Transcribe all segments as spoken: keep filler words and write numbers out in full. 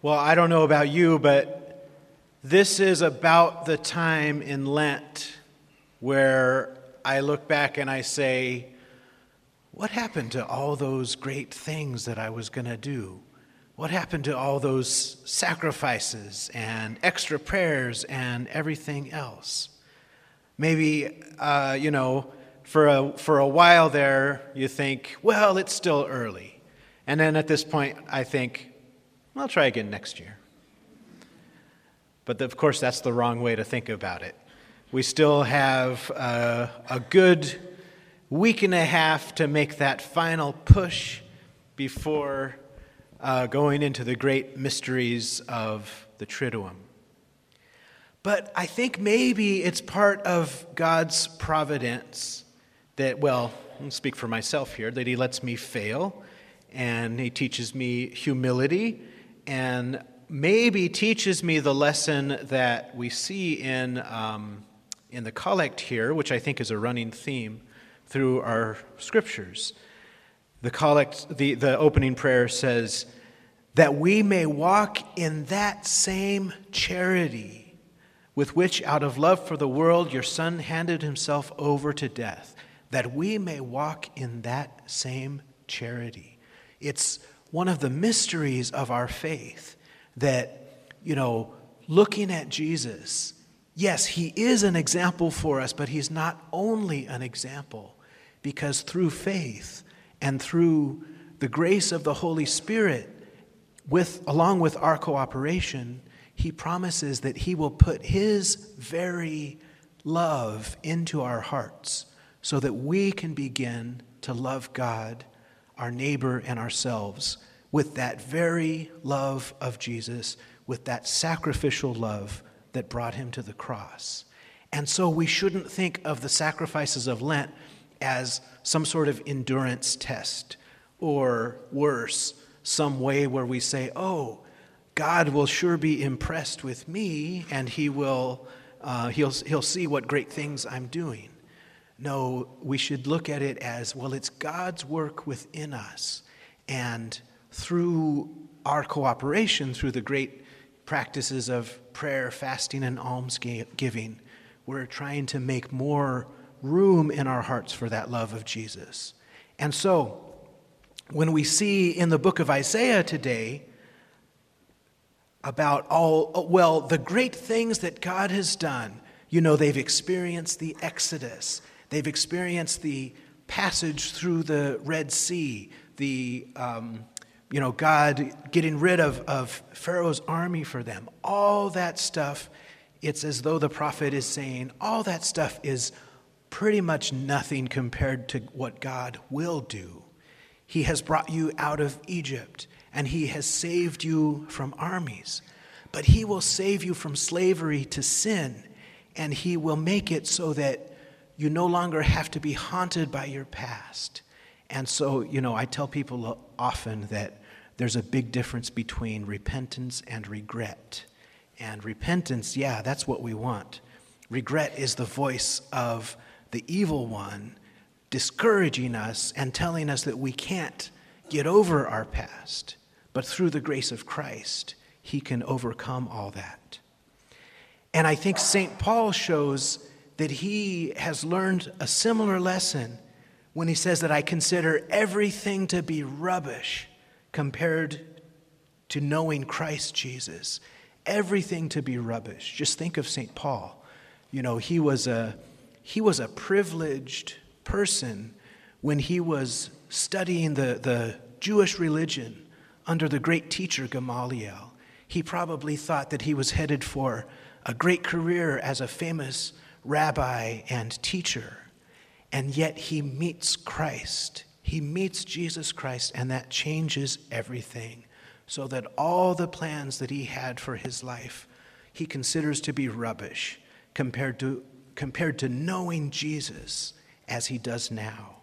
Well, I don't know about you, but this is about the time in Lent where I look back and I say, what happened to all those great things that I was going to do? What happened to all those sacrifices and extra prayers and everything else? Maybe, uh, you know, for a, for a while there, you think, well, it's still early. And then at this point, I think, I'll try again next year. But of course, that's the wrong way to think about it. We still have uh, a good week and a half to make that final push before uh, going into the great mysteries of the Triduum. But I think maybe it's part of God's providence that, well, I'll speak for myself here, that he lets me fail and he teaches me humility and maybe teaches me the lesson that we see in um, in the collect here, which I think is a running theme through our scriptures. The collect, the, the opening prayer says, that we may walk in that same charity with which, out of love for the world, your Son handed himself over to death, that we may walk in that same charity. It's one of the mysteries of our faith that, you know, looking at Jesus, yes, he is an example for us, but he's not only an example, because through faith and through the grace of the Holy Spirit, with along with our cooperation, he promises that he will put his very love into our hearts so that we can begin to love God, our neighbor, and ourselves with that very love of Jesus, with that sacrificial love that brought him to the cross. And so we shouldn't think of the sacrifices of Lent as some sort of endurance test, or worse, some way where we say, oh, God will sure be impressed with me and he will uh, he'll he'll see what great things I'm doing. No, we should look at it as, well, it's God's work within us, and through our cooperation, through the great practices of prayer, fasting, and almsgiving, we're trying to make more room in our hearts for that love of Jesus. And so, when we see in the book of Isaiah today about all, well, the great things that God has done, you know, they've experienced the Exodus, they've experienced the passage through the Red Sea, the um, you know, God getting rid of, of Pharaoh's army for them. All that stuff, it's as though the prophet is saying, all that stuff is pretty much nothing compared to what God will do. He has brought you out of Egypt, and he has saved you from armies. But he will save you from slavery to sin, and he will make it so that you no longer have to be haunted by your past. And so, you know, I tell people often that there's a big difference between repentance and regret. And repentance, yeah, that's what we want. Regret is the voice of the evil one discouraging us and telling us that we can't get over our past. But through the grace of Christ, he can overcome all that. And I think Saint Paul shows that he has learned a similar lesson when he says that I consider everything to be rubbish compared to knowing Christ Jesus. Everything to be rubbish. Just think of Saint Paul. You know, he was a he was a privileged person when he was studying the, the Jewish religion under the great teacher Gamaliel. He probably thought that he was headed for a great career as a famous rabbi and teacher. And yet he meets Christ. He meets Jesus Christ, and that changes everything, so that all the plans that he had for his life, he considers to be rubbish compared to, compared to knowing Jesus as he does now.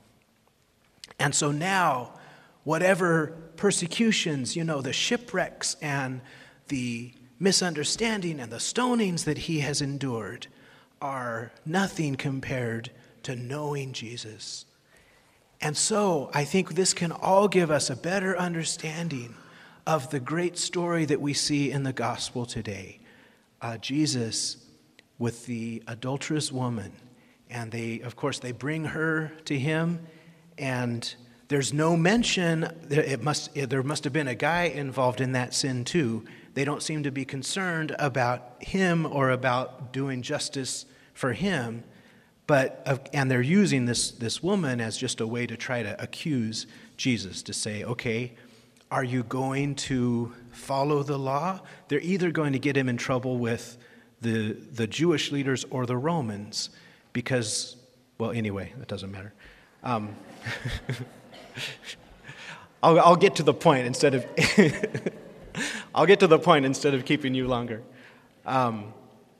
And so now, whatever persecutions, you know, the shipwrecks and the misunderstanding and the stonings that he has endured are nothing compared to knowing Jesus. And so I think this can all give us a better understanding of the great story that we see in the gospel today. Uh, Jesus with the adulterous woman. And they, of course, they bring her to him, and there's no mention, it must, there must have been a guy involved in that sin too. They don't seem to be concerned about him or about doing justice for him, but, and they're using this, this woman as just a way to try to accuse Jesus, to say, okay, are you going to follow the law? They're either going to get him in trouble with the, the Jewish leaders or the Romans, because, well, anyway, that doesn't matter. Um, I'll, I'll get to the point instead of I'll get to the point instead of keeping you longer. Um,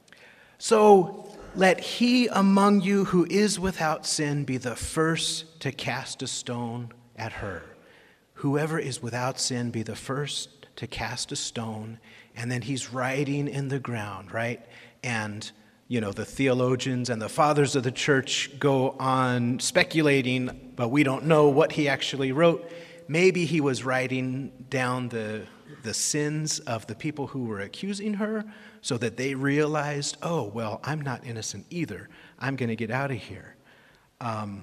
so let he among you who is without sin be the first to cast a stone at her. Whoever is without sin be the first to cast a stone. And then he's writing in the ground, right? And you know, the theologians and the fathers of the church go on speculating, but we don't know what he actually wrote. Maybe he was writing down the, the sins of the people who were accusing her so that they realized, oh, well, I'm not innocent either. I'm going to get out of here. Um,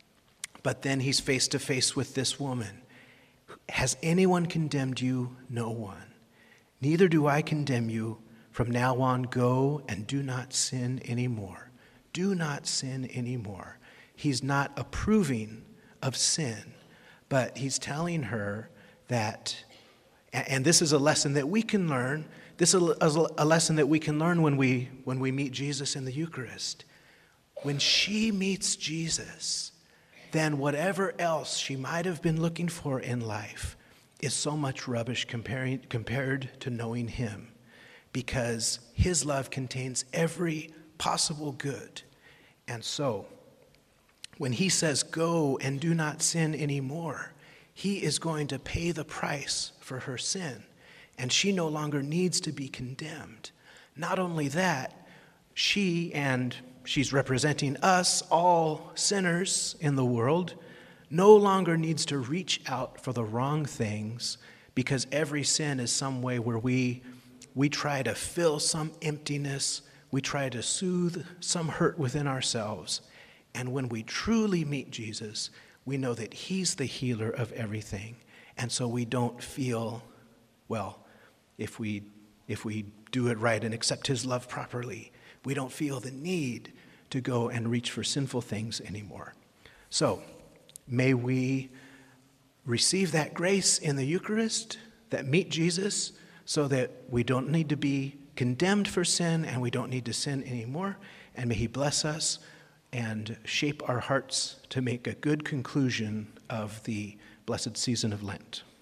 but then he's face to face with this woman. Has anyone condemned you? No one. Neither do I condemn you. From now on, go and do not sin anymore. Do not sin anymore. He's not approving of sin, but he's telling her that, and this is a lesson that we can learn. This is a lesson that we can learn when we when we meet Jesus in the Eucharist. When she meets Jesus, then whatever else she might have been looking for in life is so much rubbish comparing, compared to knowing him. Because his love contains every possible good. And so, when he says, go and do not sin anymore, he is going to pay the price for her sin. And she no longer needs to be condemned. Not only that, she, and she's representing us, all sinners in the world, no longer needs to reach out for the wrong things, because every sin is some way where we We try to fill some emptiness. We try to soothe some hurt within ourselves. And when we truly meet Jesus, we know that he's the healer of everything. And so we don't feel, well, if we if we do it right and accept his love properly, we don't feel the need to go and reach for sinful things anymore. So may we receive that grace in the Eucharist, that meet Jesus, so that we don't need to be condemned for sin and we don't need to sin anymore. And may he bless us and shape our hearts to make a good conclusion of the blessed season of Lent.